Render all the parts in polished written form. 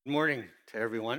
Good morning to everyone.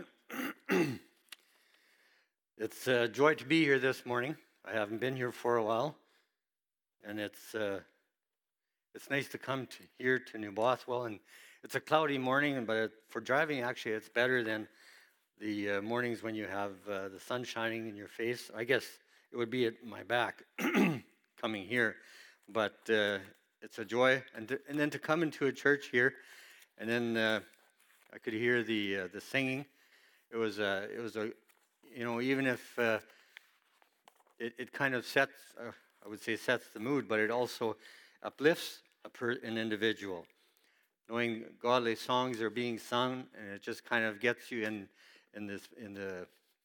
It's a joy to be here this morning. I haven't been here for a while, and it's nice to come here to New Bothwell. And it's a cloudy morning, but for driving, actually, it's better than the mornings when you have the sun shining in your face. I guess it would be at my back coming here, but it's a joy. And then to come into a church here, and then I could hear the singing. It was a even if it kind of sets I would say sets the mood, but it also uplifts an individual. Knowing godly songs are being sung, and it just kind of gets you in the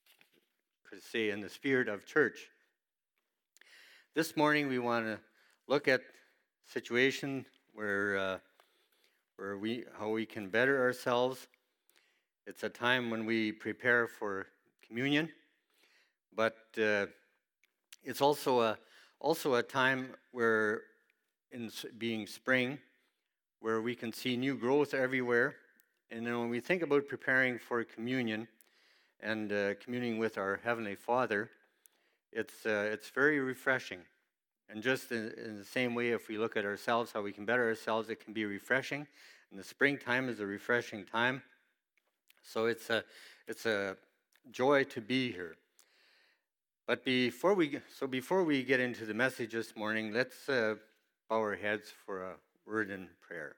spirit of church. This morning we want to look at a situation where how we can better ourselves. It's a time when we prepare for communion, but it's also a time where, in being spring, where we can see new growth everywhere. And then when we think about preparing for communion and communing with our Heavenly Father, it's very refreshing. And just in the same way, if we look at ourselves, how we can better ourselves, it can be refreshing. And the springtime is a refreshing time. So it's a joy to be here. But before we get into the message this morning, let's bow our heads for a word in prayer.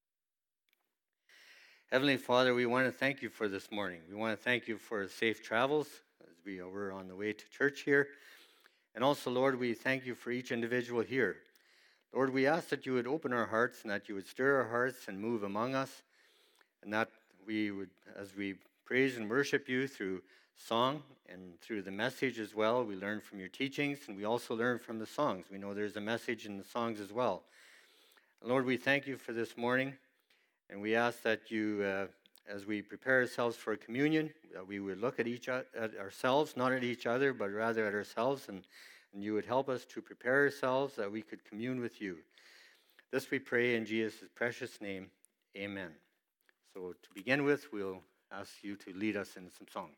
Heavenly Father, we want to thank you for this morning. We want to thank you for safe travels as we were on the way to church here. And also, Lord, we thank you for each individual here. Lord, we ask that you would open our hearts and that you would stir our hearts and move among us, and that we would, as we praise and worship you through song and through the message as well, we learn from your teachings, and we also learn from the songs. We know there's a message in the songs as well. Lord, we thank you for this morning, and we ask that you, as we prepare ourselves for communion, that we would look at ourselves, not at each other, but rather at ourselves, and you would help us to prepare ourselves that we could commune with you. This we pray in Jesus' precious name. Amen. So to begin with, we'll ask you to lead us in some songs.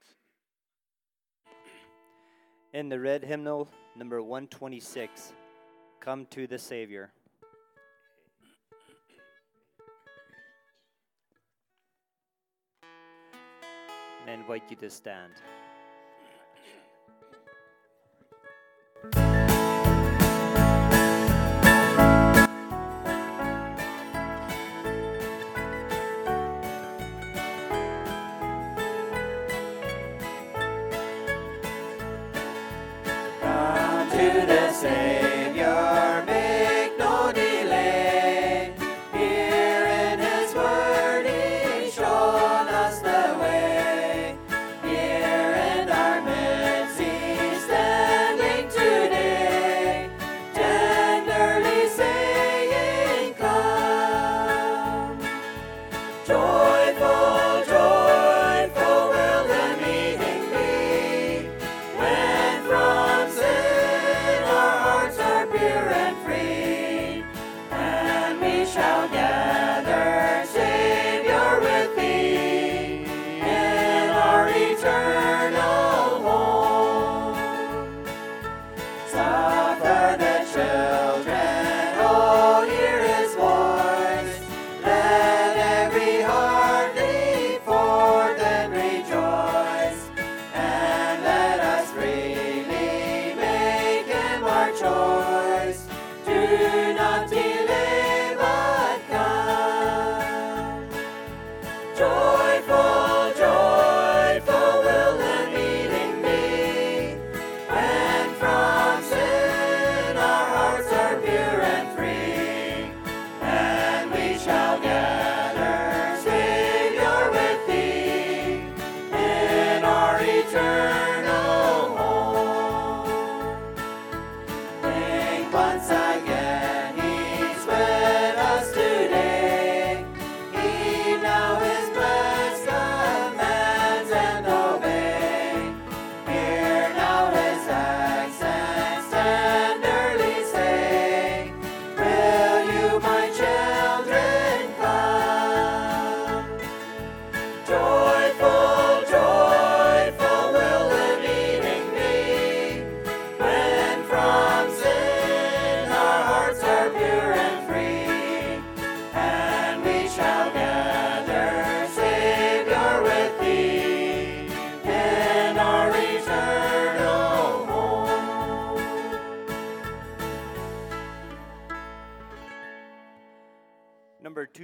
In the red hymnal, number 126, Come to the Savior. And I invite you to stand. To the Savior, make no delay. Here in His Word He's shown us the way. Here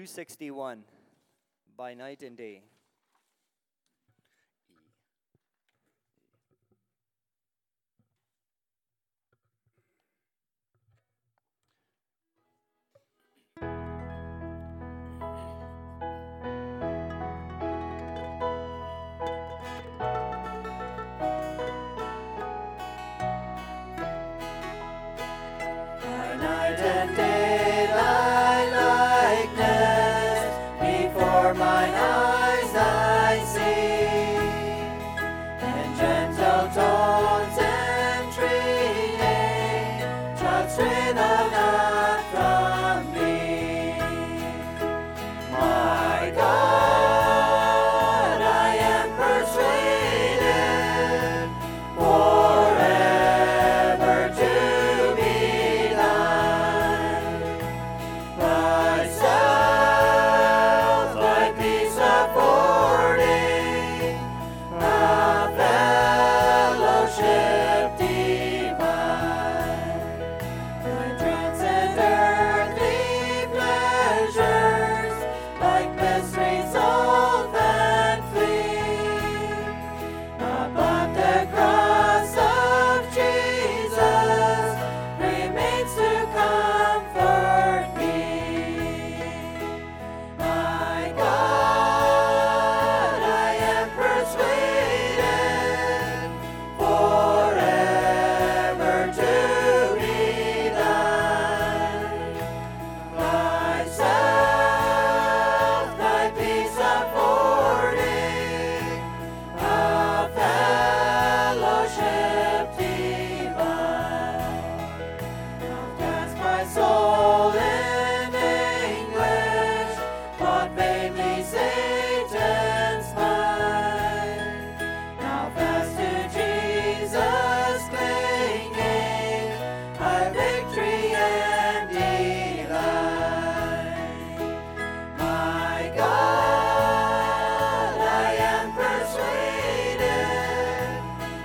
261, By Night and Day. By night and day thy likeness before mine eyes I see, and gentle tones entreating, child strain not from me. My God, I am persuaded forever to be thine. Thyself thy peace affording, a fellowship divine. Thy transcend earthly pleasures, like mysteries old and fleet. Upon the cross of Jesus remains to comfort me. My God, I am persuaded forever to be thine. Thyself thy peace affording, a fellowship divine. Thou cast my soul in anguish, fought vainly Satan's fight. Now fast to Jesus clinging, our victory and delight. My God, I am persuaded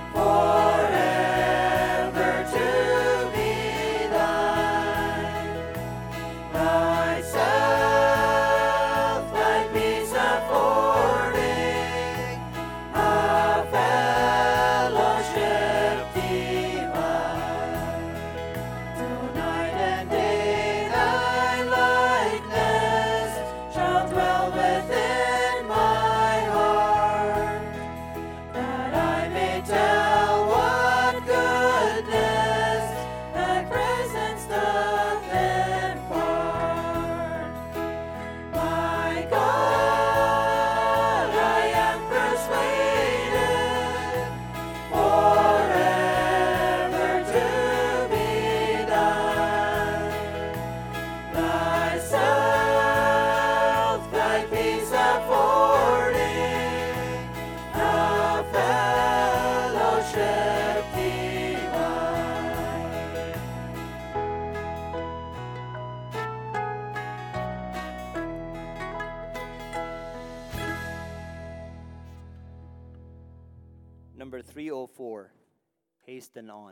forever to be thine. Thyself thy peace affording, a fellowship divine. Till night and day thy likeness shall dwell within my heart, that I may tell what goodness thy presence doth impart. My God, I am persuaded forever to be thine. Thyself thy peace affording, a fellowship divine. Number 304, Hasten On.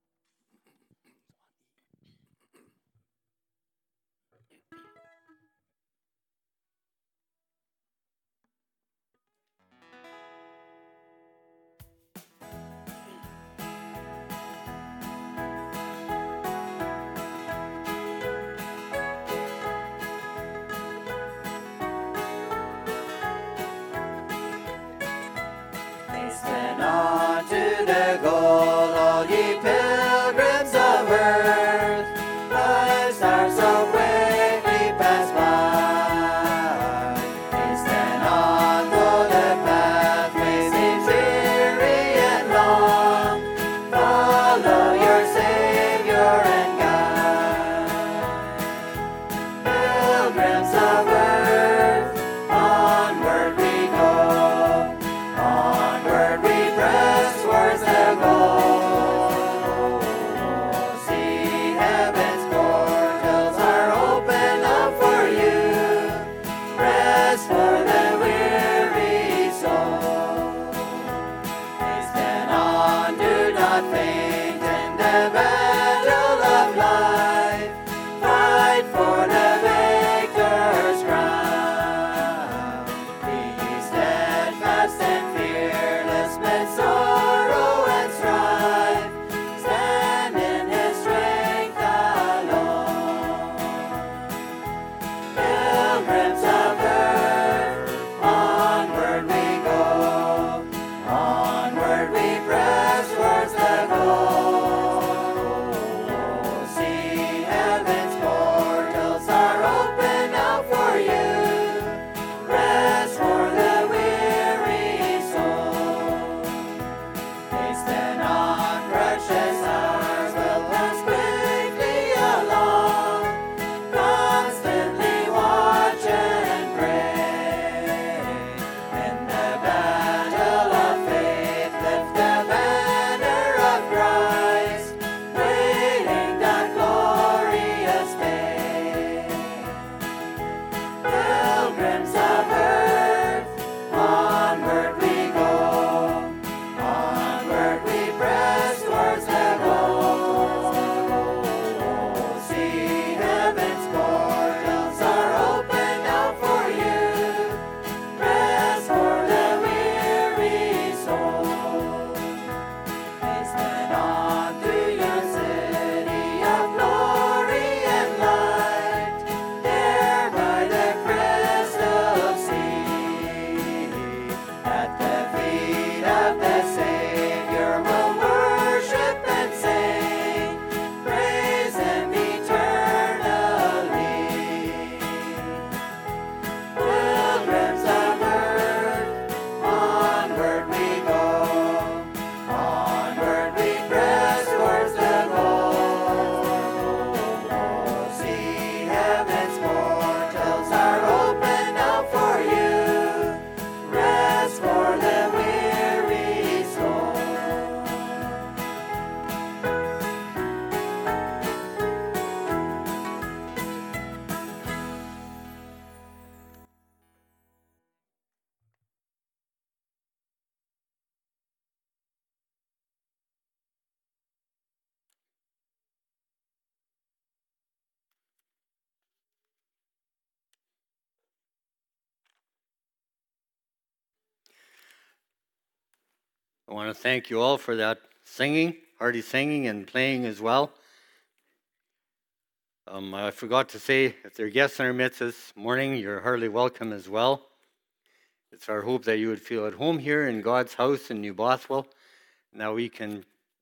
Hasten on to the goal, all ye pilgrims of earth. Lives are so quickly passed by. Hasten on, though the pathway seems weary and long. Follow your Savior and guide. Pilgrims of earth, onward we go. Onward we press towards the goal. See heaven's portals are open up for you. Rest for the weary soul. Hasten on, do not faint in the battle of life. Fight for the victor's crown. I want to thank you all for that singing, hearty singing and playing as well. I forgot to say, if there are guests in our midst this morning, you're heartily welcome as well. It's our hope that you would feel at home here in God's house in New Bothwell. Now we can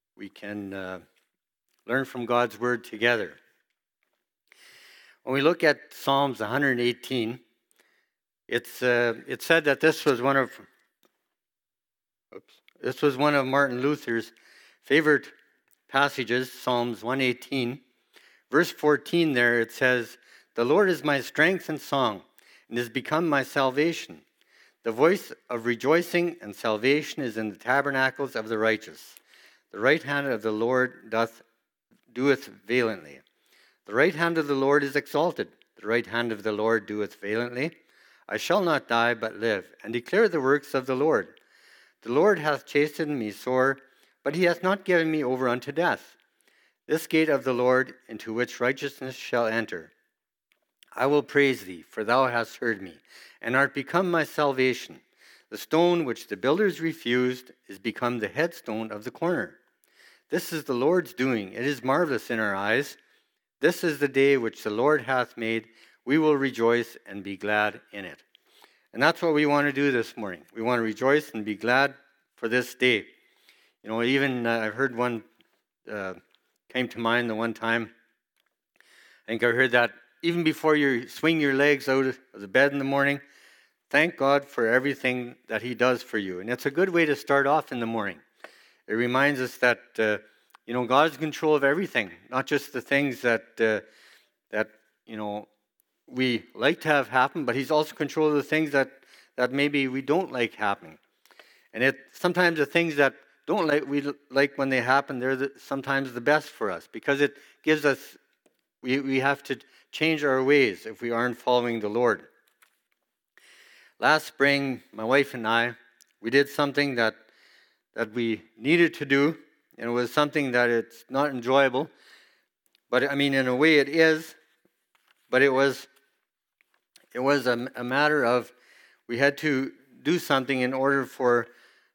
learn from God's word together. When we look at Psalms 118, it's said that this was one of Martin Luther's favorite passages, Psalms 118. Verse 14 there, it says, "The Lord is my strength and song, and has become my salvation. The voice of rejoicing and salvation is in the tabernacles of the righteous. The right hand of the Lord doeth valiantly. The right hand of the Lord is exalted. The right hand of the Lord doeth valiantly. I shall not die, but live, and declare the works of the Lord. The Lord hath chastened me sore, but he hath not given me over unto death. This gate of the Lord, into which righteousness shall enter. I will praise thee, for thou hast heard me, and art become my salvation. The stone which the builders refused is become the headstone of the corner. This is the Lord's doing. It is marvelous in our eyes. This is the day which the Lord hath made. We will rejoice and be glad in it." And that's what we want to do this morning. We want to rejoice and be glad for this day. You know, even I've heard one came to mind the one time. I think I heard that even before you swing your legs out of the bed in the morning, thank God for everything that he does for you. And it's a good way to start off in the morning. It reminds us that, God's in control of everything, not just the things that we like to have happen, but he's also in control of the things that maybe we don't like happening. And sometimes the things that we like when they happen, they're sometimes the best for us, because it gives us, we have to change our ways if we aren't following the Lord. Last spring, my wife and I, we did something that we needed to do, and it was something that it's not enjoyable, but I mean, in a way it is, but it was a matter of, we had to do something in order for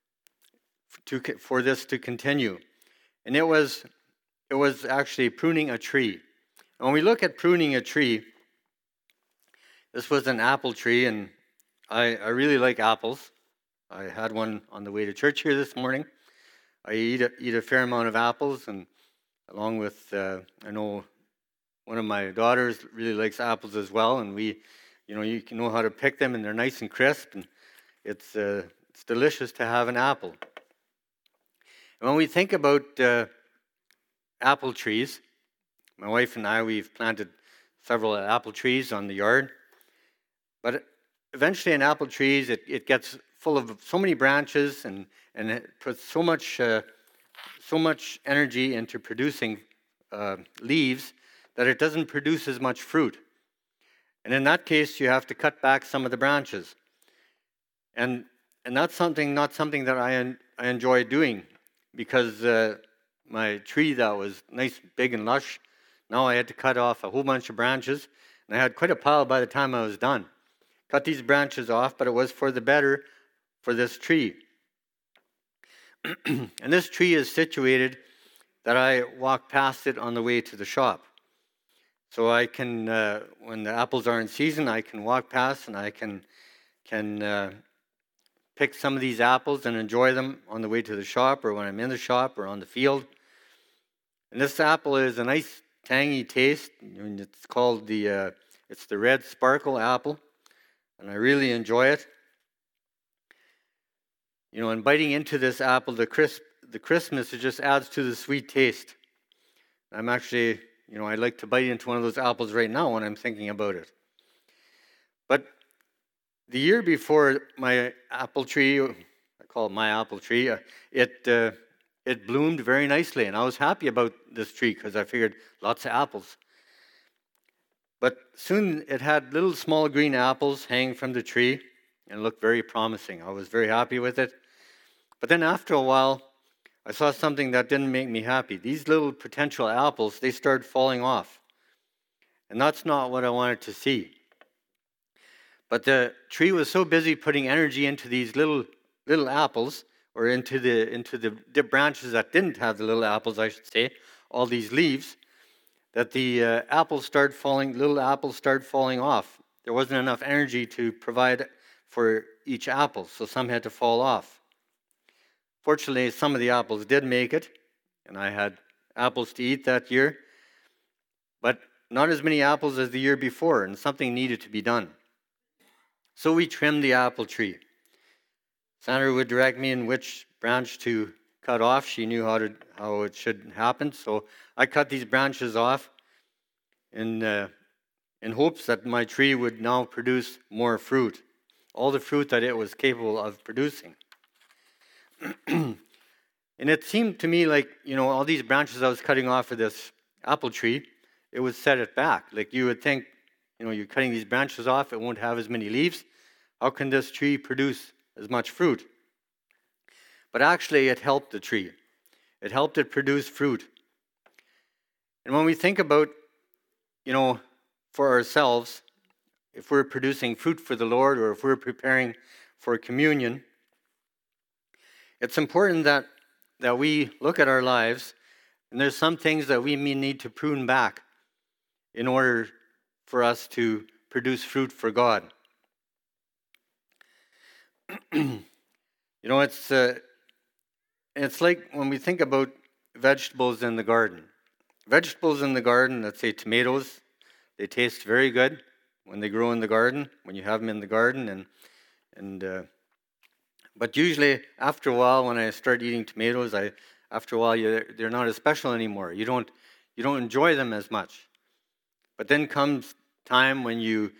this to continue. And it was actually pruning a tree. When we look at pruning a tree, this was an apple tree, and I really like apples. I had one on the way to church here this morning. I eat a fair amount of apples, and along with, I know one of my daughters really likes apples as well, and you can know how to pick them, and they're nice and crisp, and it's delicious to have an apple. And when we think about apple trees, my wife and I, we've planted several apple trees on the yard, but eventually an apple tree, it gets full of so many branches, and it puts so much energy into producing leaves that it doesn't produce as much fruit. And in that case, you have to cut back some of the branches. And that's not something that I enjoy doing, because my tree that was nice, big, and lush, now I had to cut off a whole bunch of branches, and I had quite a pile by the time I was done. Cut these branches off, but it was for the better for this tree. And this tree is situated that I walk past it on the way to the shop. So I can, when the apples are in season, I can walk past and I can pick some of these apples and enjoy them on the way to the shop, or when I'm in the shop or on the field. And this apple is a nice tangy taste. I mean, it's called it's the red sparkle apple, and I really enjoy it. And biting into this apple, the crispness, it just adds to the sweet taste. I'm actually, I'd like to bite into one of those apples right now when I'm thinking about it. But the year before, my apple tree, I call it my apple tree, it bloomed very nicely, and I was happy about this tree because I figured lots of apples. But soon it had little small green apples hanging from the tree, and it looked very promising. I was very happy with it. But then after a while, I saw something that didn't make me happy. These little potential apples, they started falling off. And that's not what I wanted to see. But the tree was so busy putting energy into these little apples, or into the branches that didn't have the little apples, I should say, all these leaves, that the little apples started falling off. There wasn't enough energy to provide for each apple, so some had to fall off. Fortunately, some of the apples did make it, and I had apples to eat that year, but not as many apples as the year before, and something needed to be done. So we trimmed the apple tree. Sandra would direct me in which branch to cut off. She knew how it should happen, so I cut these branches off in hopes that my tree would now produce more fruit, all the fruit that it was capable of producing. And it seemed to me like, all these branches I was cutting off of this apple tree, it would set it back. Like you would think, you're cutting these branches off, it won't have as many leaves. How can this tree produce as much fruit? But actually, it helped the tree. It helped it produce fruit. And when we think about, for ourselves, if we're producing fruit for the Lord or if we're preparing for communion, it's important that we look at our lives, and there's some things that we may need to prune back in order for us to produce fruit for God. It's like when we think about vegetables in the garden. Vegetables in the garden, let's say tomatoes, they taste very good when they grow in the garden, when you have them in the garden, but usually after a while, when I start eating tomatoes, they're not as special anymore. You don't enjoy them as much. But then comes time when the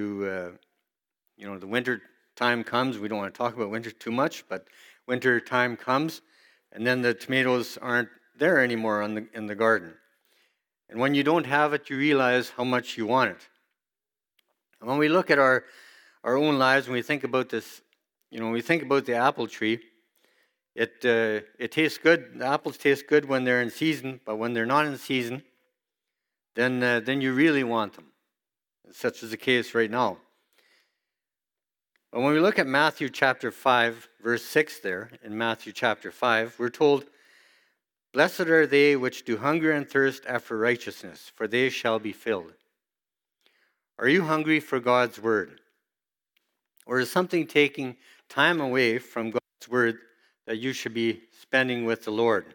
winter time comes. We don't want to talk about winter too much, but winter time comes, and then the tomatoes aren't there anymore in the garden. And when you don't have it, you realize how much you want it. And when we look at our own lives, when we think about this, when we think about the apple tree, it tastes good. The apples taste good when they're in season, but when they're not in season, then you really want them. Such is the case right now. But when we look at Matthew chapter 5, verse 6 there, in Matthew chapter 5, we're told, "Blessed are they which do hunger and thirst after righteousness, for they shall be filled." Are you hungry for God's word? Or is something taking time away from God's word that you should be spending with the Lord?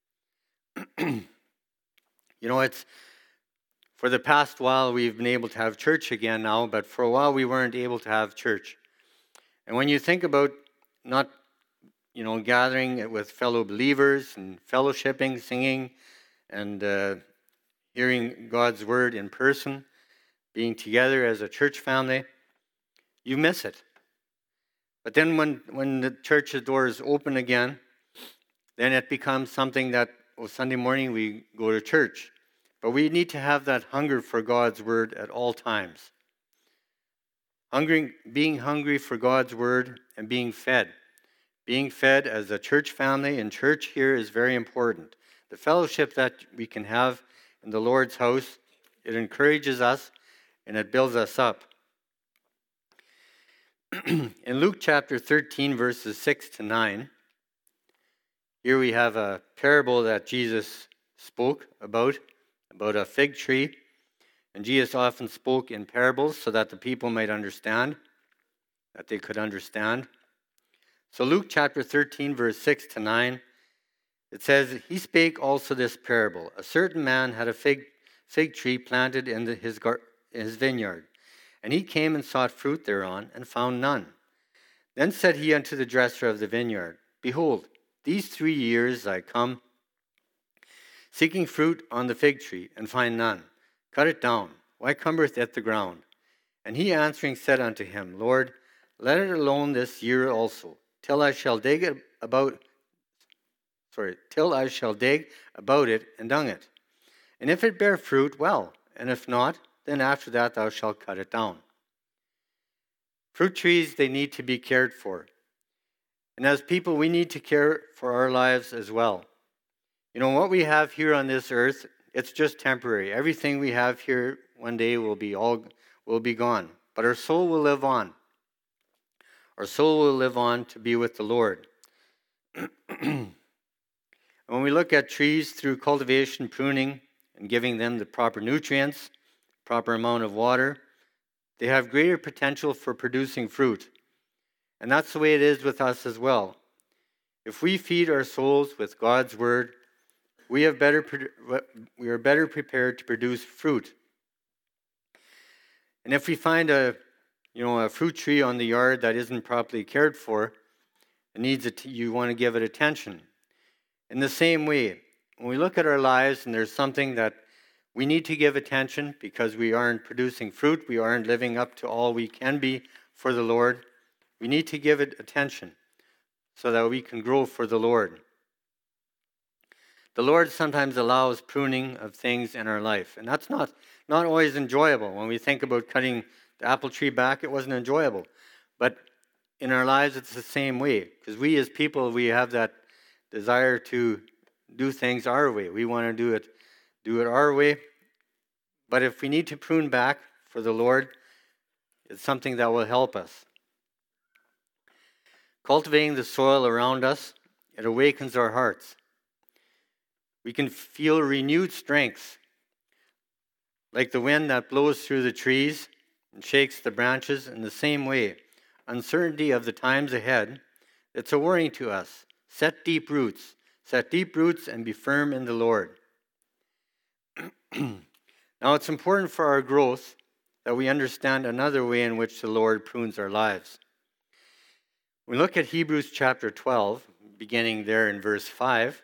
It's for the past while we've been able to have church again now, but for a while we weren't able to have church. And when you think about not, gathering with fellow believers and fellowshipping, singing, and hearing God's word in person, being together as a church family, you miss it. But then when the church's doors open again, then it becomes something that, Sunday morning we go to church. But we need to have that hunger for God's word at all times. Being hungry for God's word and being fed. Being fed as a church family and church here is very important. The fellowship that we can have in the Lord's house, it encourages us and it builds us up. In Luke chapter 13, verses 6 to 9, here we have a parable that Jesus spoke about a fig tree. And Jesus often spoke in parables so that the people might understand, that they could understand. So Luke chapter 13, verse 6 to 9, it says, "He spake also this parable. A certain man had a fig tree planted in his vineyard. And he came and sought fruit thereon, and found none. Then said he unto the dresser of the vineyard, Behold, these 3 years I come, seeking fruit on the fig tree, and find none. Cut it down. Why cumbereth it the ground? And he answering said unto him, Lord, let it alone this year also, till I shall dig about it and dung it. And if it bear fruit, well, and if not, then after that thou shalt cut it down." Fruit trees, they need to be cared for. And as people, we need to care for our lives as well. What we have here on this earth, it's just temporary. Everything we have here one day will be gone. But our soul will live on. Our soul will live on to be with the Lord. When we look at trees through cultivation, pruning, and giving them the proper nutrients, proper amount of water, they have greater potential for producing fruit. And that's the way it is with us as well. If we feed our souls with God's word, we are better prepared to produce fruit. And if we find a fruit tree on the yard that isn't properly cared for, you want to give it attention. In the same way, when we look at our lives and there's something that we need to give attention because we aren't producing fruit, we aren't living up to all we can be for the Lord, we need to give it attention so that we can grow for the Lord. The Lord sometimes allows pruning of things in our life, and that's not always enjoyable. When we think about cutting the apple tree back, it wasn't enjoyable. But in our lives, it's the same way, because we as people, we have that desire to do things our way. We want to do it our way. But if we need to prune back for the Lord, it's something that will help us. Cultivating the soil around us, it awakens our hearts. We can feel renewed strength, like the wind that blows through the trees and shakes the branches. In the same way, uncertainty of the times ahead, it's a worrying to us. Set deep roots and be firm in the Lord. Now it's important for our growth that we understand another way in which the Lord prunes our lives. We look at Hebrews chapter 12, beginning there in verse 5.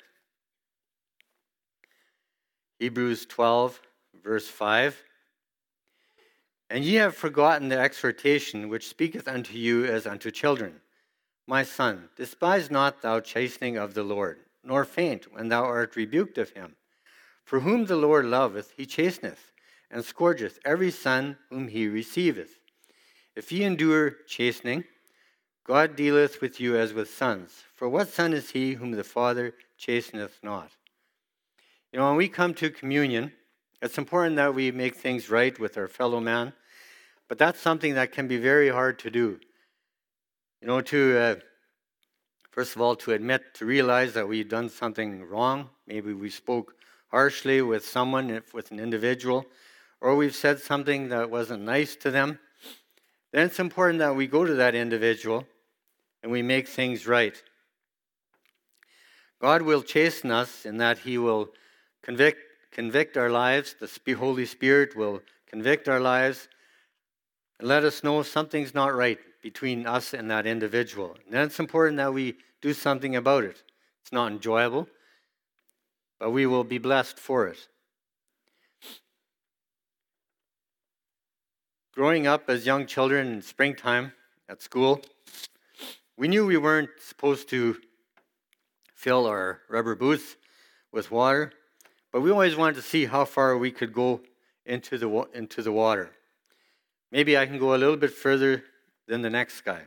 Hebrews 12, verse 5. And ye have forgotten the exhortation which speaketh unto you as unto children. My son, despise not thou chastening of the Lord, nor faint when thou art rebuked of him. For whom the Lord loveth, he chasteneth, and scourgeth every son whom he receiveth. If ye endure chastening, God dealeth with you as with sons. For what son is he whom the Father chasteneth not? When we come to communion, it's important that we make things right with our fellow man, but that's something that can be very hard to do. First of all, to admit, to realize that we've done something wrong. Maybe we spoke harshly with someone, with an individual, or we've said something that wasn't nice to them. Then it's important that we go to that individual and we make things right. God will chasten us in that he will convict our lives. The Holy Spirit will convict our lives and let us know something's not right between us and that individual. And then it's important that we do something about it. It's not enjoyable, but we will be blessed for it. Growing up as young children in springtime at school, we knew we weren't supposed to fill our rubber boots with water, but we always wanted to see how far we could go into the water. Maybe I can go a little bit further than the next guy.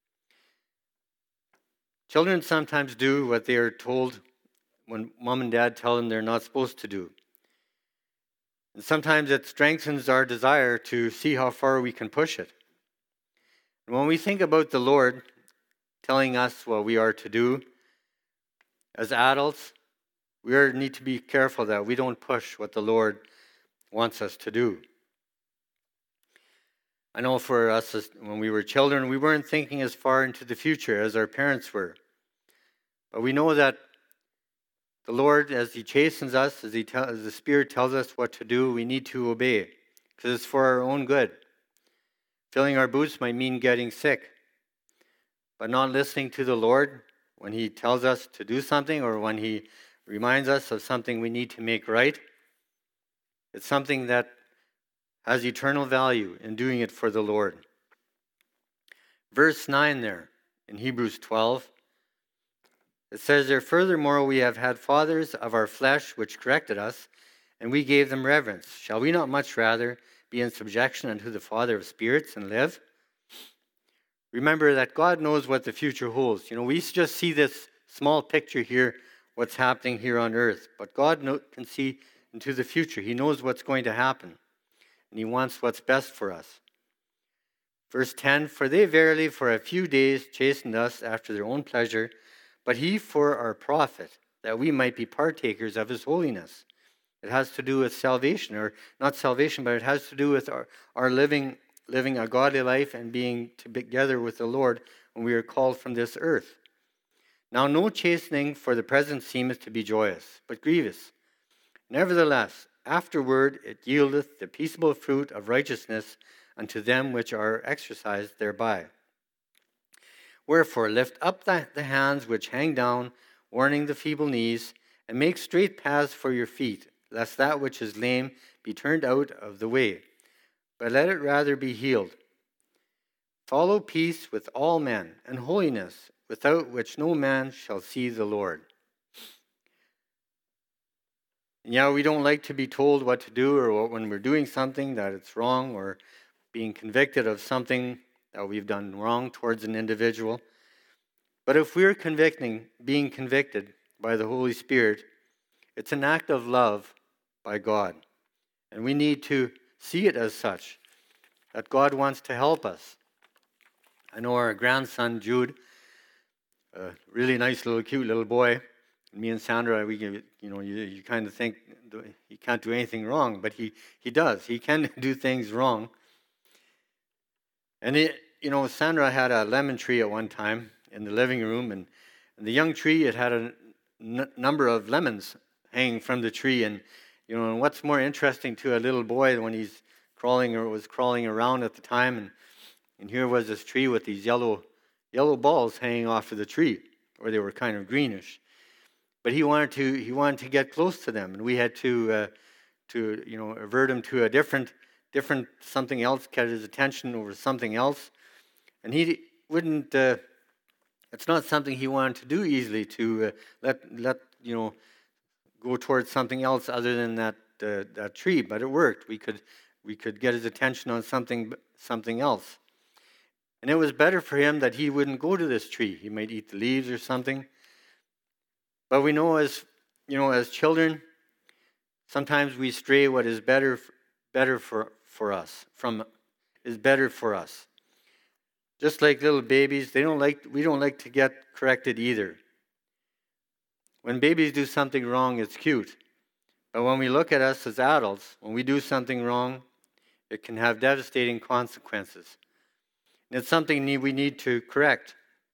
Children sometimes do what they are told when mom and dad tell them they're not supposed to do. And sometimes it strengthens our desire to see how far we can push it. And when we think about the Lord telling us what we are to do, as adults, we need to be careful that we don't push what the Lord wants us to do. I know for us, when we were children, we weren't thinking as far into the future as our parents were. But we know that the Lord, as he chastens us, as the Spirit tells us what to do, we need to obey, because it's for our own good. Filling our boots might mean getting sick, but not listening to the Lord when he tells us to do something or when he reminds us of something we need to make right. It's something that has eternal value in doing it for the Lord. Verse 9 there in Hebrews 12, it says there, furthermore, we have had fathers of our flesh which corrected us, and we gave them reverence. Shall we not much rather be in subjection unto the Father of spirits and live? Remember that God knows what the future holds. We just see this small picture here, what's happening here on earth. But God can see into the future. He knows what's going to happen. And he wants what's best for us. Verse 10, for they verily for a few days chastened us after their own pleasure, but he for our profit, that we might be partakers of his holiness. It has to do with salvation, or not salvation, but it has to do with our living a godly life and being together with the Lord when we are called from this earth. Now no chastening for the present seemeth to be joyous, but grievous. Nevertheless, afterward it yieldeth the peaceable fruit of righteousness unto them which are exercised thereby. Wherefore lift up the hands which hang down, warning the feeble knees, and make straight paths for your feet, lest that which is lame be turned out of the way, but let it rather be healed. Follow peace with all men, and holiness, without which no man shall see the Lord. And yeah, we don't like to be told what to do, or when we're doing something that it's wrong, or being convicted of something that we've done wrong towards an individual. But if we're being convicted by the Holy Spirit, it's an act of love by God. And we need to see it as such, that God wants to help us. I know our grandson, Jude, a really nice little cute little boy. Me and Sandra, you kind of think he can't do anything wrong, but he does. He can do things wrong. And Sandra had a lemon tree at one time in the living room, and the young tree, it had a number of lemons hanging from the tree. And and what's more interesting to a little boy when he's crawling around at the time, and here was this tree with these yellow balls hanging off of the tree, or they were kind of greenish. But he wanted to get close to them, and we had to avert him to a different something else, catch his attention over something else, and he wouldn't. It's not something he wanted to do easily, to let go towards something else other than that tree. But it worked. We could get his attention on something else, and it was better for him that he wouldn't go to this tree. He might eat the leaves or something. But we know as children, sometimes we stray what is better for us is better for us. Just like little babies, we don't like to get corrected either. When babies do something wrong, it's cute. But when we look at us as adults, when we do something wrong, it can have devastating consequences. And it's something we need to correct.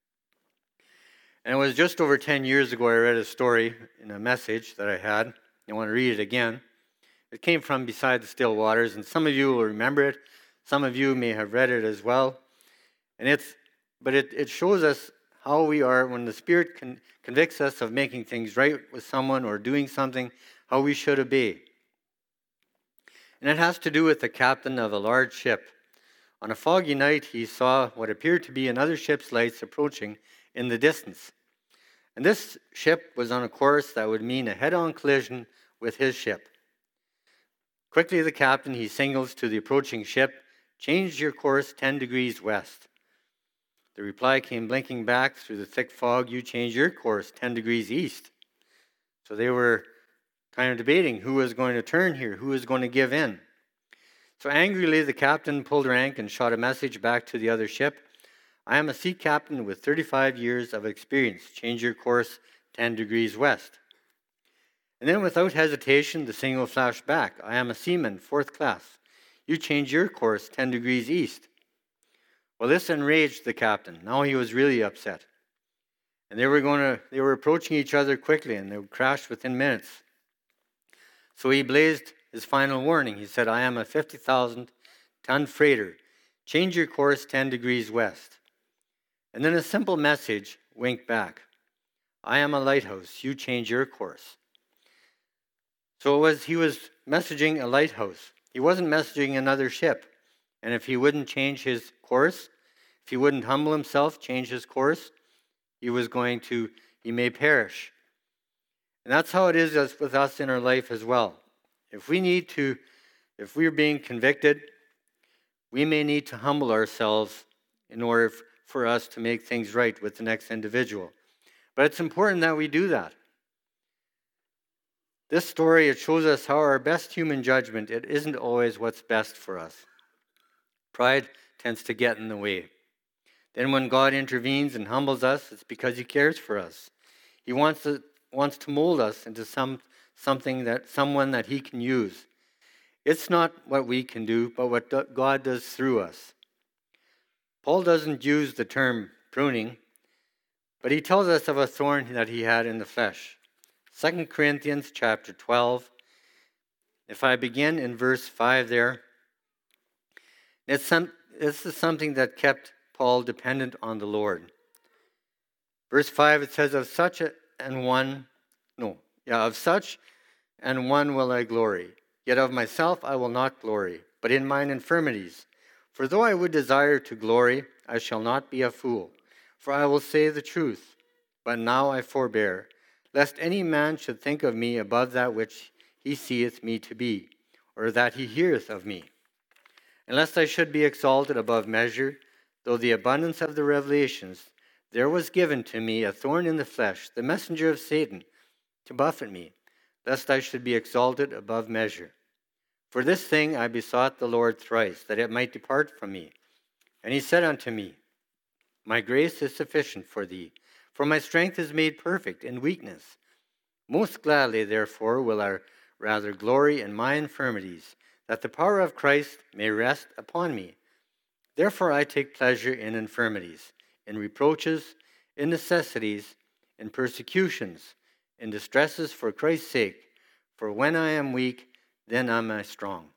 And it was just over 10 years ago I read a story in a message that I had. I want to read it again. It came from Beside the Still Waters, and some of you will remember it. Some of you may have read it as well. And it shows us how we are when the Spirit convicts us of making things right with someone or doing something, how we should obey. And it has to do with the captain of a large ship. On a foggy night, he saw what appeared to be another ship's lights approaching in the distance. And this ship was on a course that would mean a head-on collision with his ship. Quickly the captain, he signals to the approaching ship, "Change your course 10 degrees west." The reply came blinking back through the thick fog, "You change your course 10 degrees east." So they were kind of debating who was going to turn here, who was going to give in. So angrily the captain pulled rank and shot a message back to the other ship. "I am a sea captain with 35 years of experience. Change your course 10 degrees west." And then without hesitation, the signal flashed back. "I am a seaman, 4th class. You change your course 10 degrees east." Well, this enraged the captain. Now he was really upset. And they were approaching each other quickly, and they would crash within minutes. So he blazed his final warning. He said, "I am a 50,000-ton freighter. Change your course 10 degrees west." And then a simple message winked back. "I am a lighthouse. You change your course." So he was messaging a lighthouse. He wasn't messaging another ship. And if he wouldn't change his course, if he wouldn't humble himself, change his course, he may perish. And that's how it is with us in our life as well. If we're being convicted, we may need to humble ourselves in order for us to make things right with the next individual. But it's important that we do that. This story, it shows us how our best human judgment, it isn't always what's best for us. Pride tends to get in the way. Then when God intervenes and humbles us, it's because he cares for us. He wants to mold us into someone that he can use. It's not what we can do, but what God does through us. Paul doesn't use the term pruning, but he tells us of a thorn that he had in the flesh. 2 Corinthians chapter 12, if I begin in verse 5 there, this is something that kept Paul dependent on the Lord. Verse 5, it says, of such and one will I glory. Yet of myself I will not glory, but in mine infirmities. For though I would desire to glory, I shall not be a fool. For I will say the truth, but now I forbear, lest any man should think of me above that which he seeth me to be, or that he heareth of me. And lest I should be exalted above measure, though the abundance of the revelations, there was given to me a thorn in the flesh, the messenger of Satan, to buffet me, lest I should be exalted above measure. For this thing I besought the Lord thrice, that it might depart from me. And he said unto me, my grace is sufficient for thee, for my strength is made perfect in weakness. Most gladly, therefore, will I rather glory in my infirmities, that the power of Christ may rest upon me. Therefore I take pleasure in infirmities, in reproaches, in necessities, in persecutions, in distresses for Christ's sake. For when I am weak, then am I strong.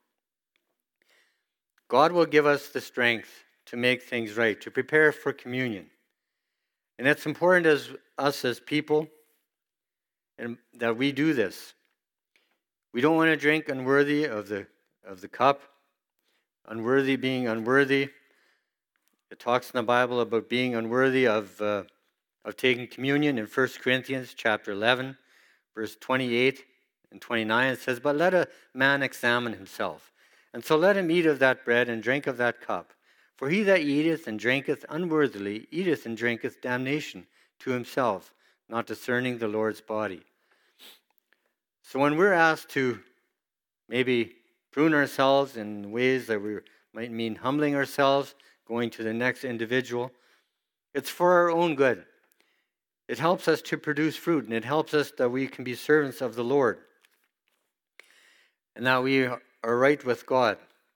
God will give us the strength to make things right, to prepare for communion. And it's important as us as people and that we do this. We don't want to drink unworthy of the cup. Unworthy being unworthy. It talks in the Bible about being unworthy of taking communion in 1 Corinthians chapter 11, verse 28 and 29. It says, but let a man examine himself, and so let him eat of that bread and drink of that cup. For he that eateth and drinketh unworthily eateth and drinketh damnation to himself, not discerning the Lord's body. So when we're asked to maybe prune ourselves in ways that we might mean humbling ourselves, going to the next individual, it's for our own good. It helps us to produce fruit, and it helps us that we can be servants of the Lord, and that we are right with God.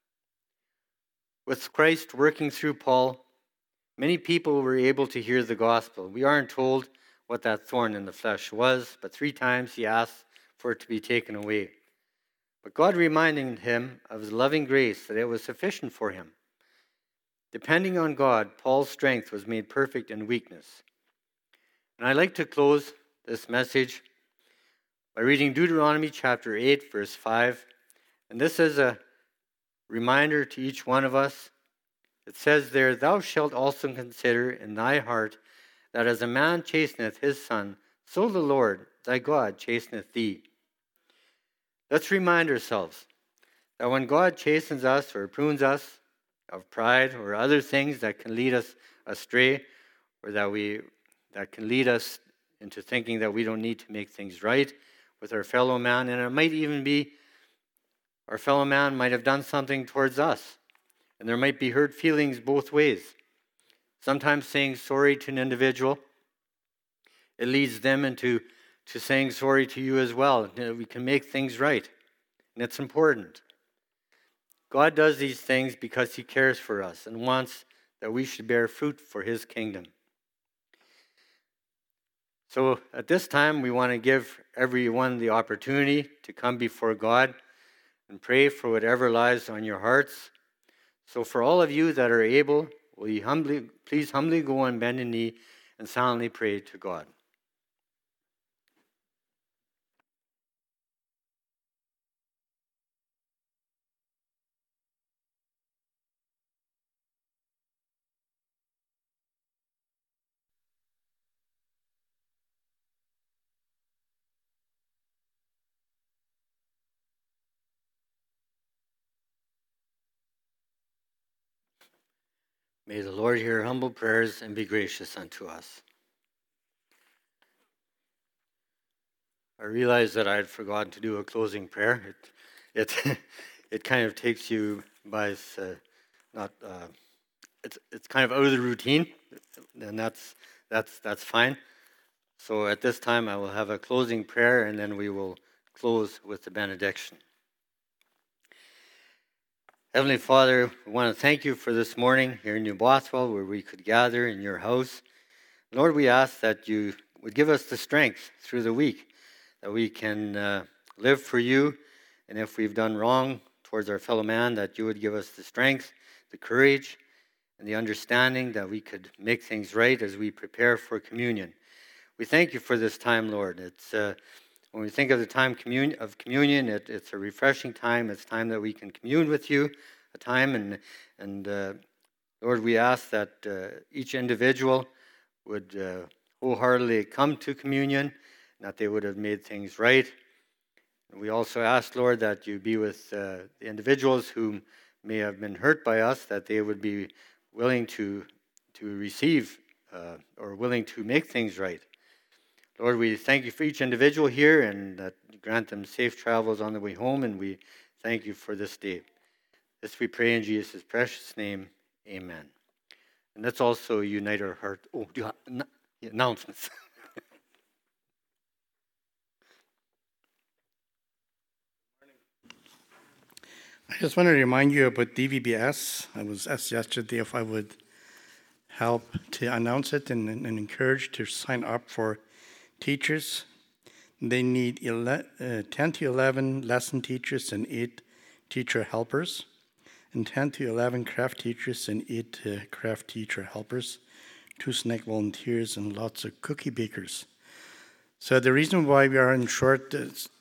With Christ working through Paul, many people were able to hear the gospel. We aren't told what that thorn in the flesh was, but 3 times he asked for it to be taken away. But God reminding him of his loving grace, that it was sufficient for him. Depending on God, Paul's strength was made perfect in weakness. And I'd like to close this message by reading Deuteronomy chapter 8, verse 5. And this is a reminder to each one of us. It says there, thou shalt also consider in thy heart that as a man chasteneth his son, so the Lord thy God chasteneth thee. Let's remind ourselves that when God chastens us or prunes us of pride or other things that can lead us astray, or that can lead us into thinking that we don't need to make things right with our fellow man, and it might even be our fellow man might have done something towards us, and there might be hurt feelings both ways. Sometimes saying sorry to an individual, it leads them into saying sorry to you as well. We can make things right, and it's important. God does these things because he cares for us and wants that we should bear fruit for his kingdom. So at this time, we want to give everyone the opportunity to come before God and pray for whatever lies on your hearts. So for all of you that are able, will you please humbly go on bended knee and silently pray to God. May the Lord hear humble prayers and be gracious unto us. I realized that I had forgotten to do a closing prayer. It kind of takes you by it's kind of out of the routine, and that's fine. So at this time, I will have a closing prayer, and then we will close with the benediction. Heavenly Father, we want to thank you for this morning here in New Bothwell, where we could gather in your house. Lord, we ask that you would give us the strength through the week, that we can live for you, and if we've done wrong towards our fellow man, that you would give us the strength, the courage, and the understanding that we could make things right as we prepare for communion. We thank you for this time, Lord. It's when we think of the time of communion, it's a refreshing time. It's time that we can commune with you, a time, and Lord, we ask that each individual would wholeheartedly come to communion, and that they would have made things right. And we also ask, Lord, that you be with the individuals who may have been hurt by us, that they would be willing to receive or willing to make things right. Lord, we thank you for each individual here, and that you grant them safe travels on the way home, and we thank you for this day. This we pray in Jesus' precious name. Amen. And let's also unite our heart. Oh, do you have announcements? I just want to remind you about DVBS. I was asked yesterday if I would help to announce it and encourage to sign up for teachers. They need 10 to 11 lesson teachers and 8 teacher helpers, and 10 to 11 craft teachers and 8 craft teacher helpers, 2 snack volunteers, and lots of cookie bakers. So the reason why we are in short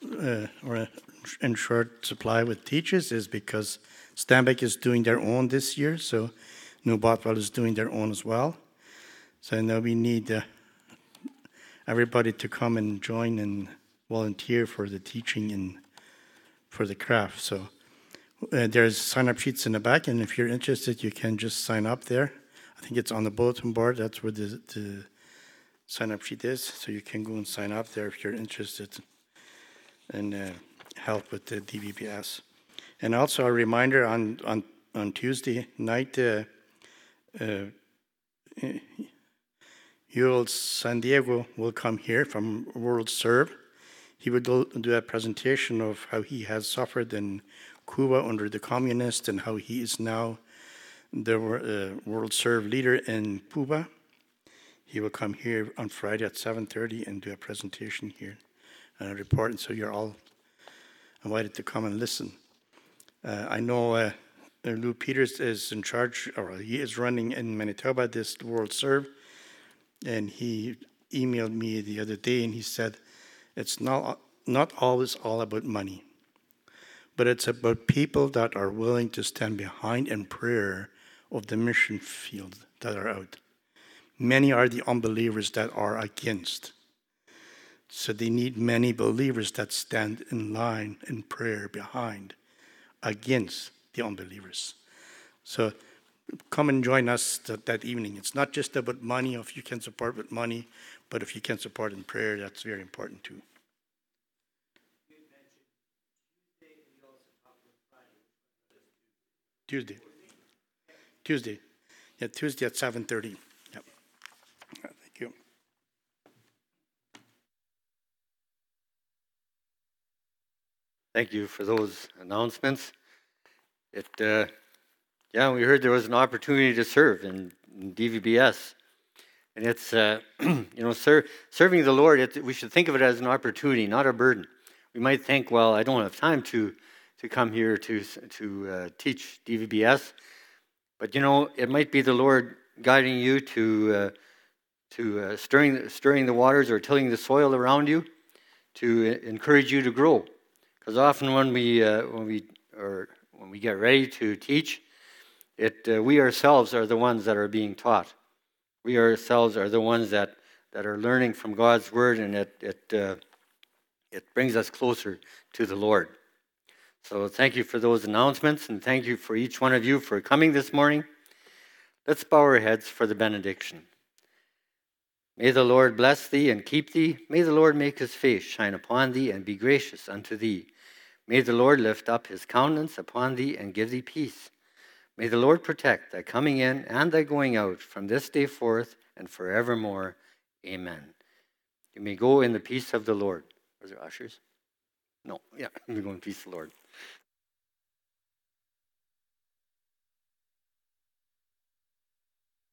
supply with teachers is because Stanbeck is doing their own this year, so New Bothwell is doing their own as well. So now we need everybody to come and join and volunteer for the teaching and for the craft. So there's sign-up sheets in the back, and if you're interested, you can just sign up there. I think it's on the bulletin board. That's where the sign-up sheet is, so you can go and sign up there if you're interested and help with the DVBS. And also a reminder on Tuesday night, Yuel San Diego will come here from World Serve. He will do a presentation of how he has suffered in Cuba under the communists and how he is now the World Serve leader in Cuba. He will come here on Friday at 7:30 and do a presentation here and a report, and so you're all invited to come and listen. I know Lou Peters is in charge, or he is running in Manitoba this World Serve, and he emailed me the other day and he said, it's not always all about money, but it's about people that are willing to stand behind in prayer of the mission field that are out. Many are the unbelievers that are against. So they need many believers that stand in line in prayer behind against the unbelievers. So come and join us that evening. It's not just about money, if you can support with money, but if you can support in prayer, that's very important too. Tuesday. Yeah, Tuesday at 7:30. Yep. Thank you. Thank you for those announcements. We heard there was an opportunity to serve in DVBS. And it's, serving the Lord, we should think of it as an opportunity, not a burden. We might think, well, I don't have time to come here to teach DVBS. But, it might be the Lord guiding you to stirring the waters or tilling the soil around you to encourage you to grow. Because often when we get ready to teach, we ourselves are the ones that are being taught. We ourselves are the ones that are learning from God's word, and it brings us closer to the Lord. So thank you for those announcements, and thank you for each one of you for coming this morning. Let's bow our heads for the benediction. May the Lord bless thee and keep thee. May the Lord make his face shine upon thee and be gracious unto thee. May the Lord lift up his countenance upon thee and give thee peace. May the Lord protect thy coming in and thy going out from this day forth and forevermore. Amen. You may go in the peace of the Lord. Are there ushers? No, yeah, you may go in the peace of the Lord.